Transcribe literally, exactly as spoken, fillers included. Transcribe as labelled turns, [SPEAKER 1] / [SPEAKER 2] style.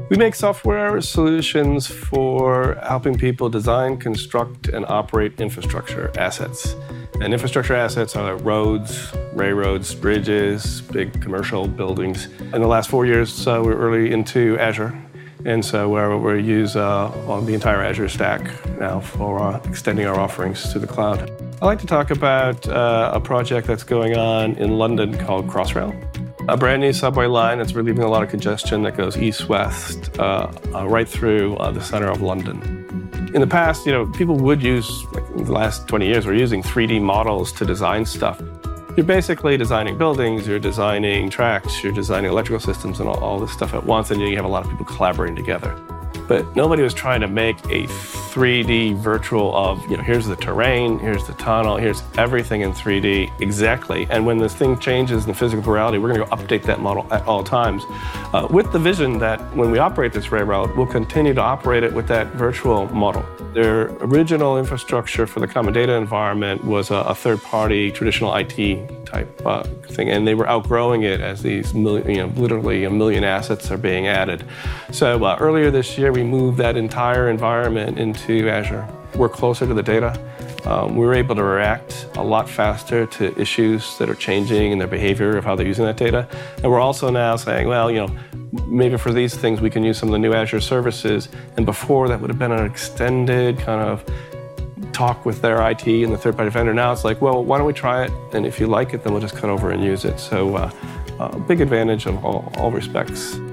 [SPEAKER 1] We make software solutions for helping people design, construct, and operate infrastructure assets. And infrastructure assets are roads, railroads, bridges, big commercial buildings. In the last four years, uh, we're early into Azure. And so uh, we use uh, on the entire Azure stack now for uh, extending our offerings to the cloud. I'd like to talk about uh, a project that's going on in London called Crossrail, a brand new subway line that's relieving a lot of congestion that goes east-west uh, uh, right through uh, the center of London. In the past, you know, people would use, like in the last twenty years, we're using three D models to design stuff. You're basically designing buildings, you're designing tracks, you're designing electrical systems and all, all this stuff at once, and you have a lot of people collaborating together. But nobody was trying to make a three D virtual of, you know, here's the terrain, here's the tunnel, here's everything in three D exactly. And when this thing changes in physical reality, we're going to go update that model at all times uh, with the vision that when we operate this railroad, we'll continue to operate it with that virtual model. Their original infrastructure for the common data environment was a, a third-party traditional I T type uh, thing, and they were outgrowing it as these, million, you know, literally a million assets are being added. So uh, earlier this year, we moved that entire environment into Azure. We're closer to the data. Um, we were able to react a lot faster to issues that are changing in their behavior of how they're using that data. And we're also now saying, well, you know, maybe for these things we can use some of the new Azure services. And before that would have been an extended kind of talk with their I T and the third-party vendor. Now it's like, well, why don't we try it? And if you like it, then we'll just cut over and use it. So uh, a big advantage of all, all respects.